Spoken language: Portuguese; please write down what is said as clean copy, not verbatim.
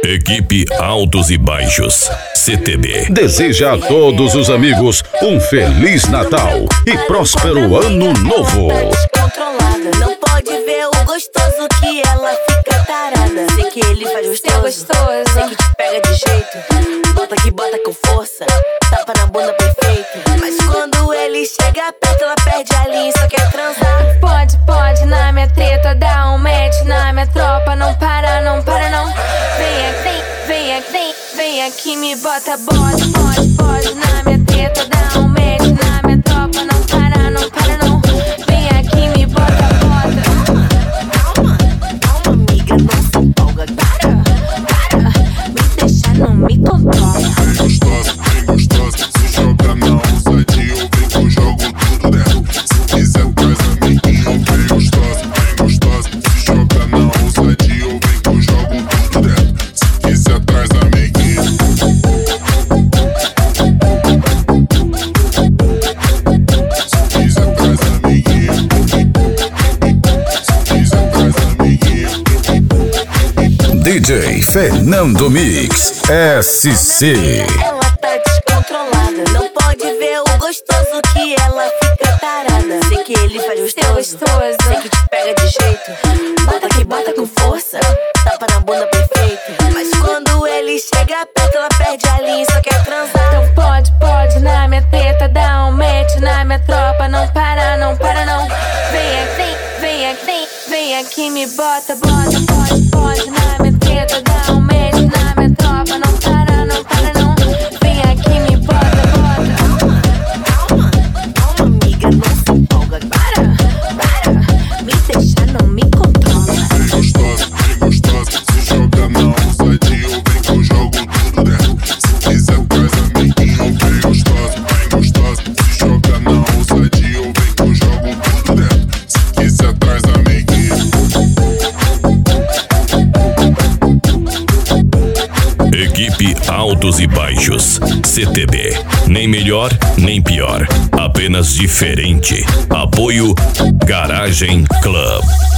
Equipe Altos e Baixos, CTB. Deseja a todos os amigos um Feliz Natal e próspero Ano Novo. Descontrolada, não pode ver o gostoso que ela fica tarada. Sei que ele faz gostoso, sei que te pega de jeito. Bota que bota com força, tapa na bunda perfeito. Mas quando ele chega perto, ela perde a linha e só quer transar. Pode, na minha treta, dá um match na minha tropa. Não para não. Vem aqui, me bota, pode, na minha treta, dá um match na minha tropa. Não para não. Vem aqui, me bota. Calma, amiga, não se empolga. Para, me deixa, não me controla. Bem gostosa, se joga na ousadia, eu vem que eu jogo tudo dentro. Se quiser traz amiguinho, bem gostosa, se joga na ousadia, eu vem que eu jogo tudo dentro. Se quiser traz amiguinho. Se quiser traz amiguinho. Se quiser traz amiguinho. DJ Fernando Mix, SC. Ela tá descontrolada, não pode ver o gostoso que ela fica tarada. Sei que ele faz gostoso, sei que te pega de jeito. Bota que bota com força, tapa na bunda perfeito. Mas quando ele chega perto, ela perde a linha e só quer transar. Então pode, na minha treta, dá um match na minha tropa. Não para não. Vem aqui, me bota, pode, na minha treta, dá um match na minha tropa. Não para não. Vem aqui, me bota. Calma, amiga, não se empolga. Para, me deixa, não me controla. Bem gostosa, se joga na ousadia, eu vem que eu jogo tudo dentro. Se quiser traz amiguinho, bem gostosa, se joga na ousadia, eu vem que eu jogo tudo dentro. Se quiser traz amiguinho. Equipe Altos e Baixos, CTB. Nem melhor, nem pior. Apenas diferente. Apoio Garagem Club.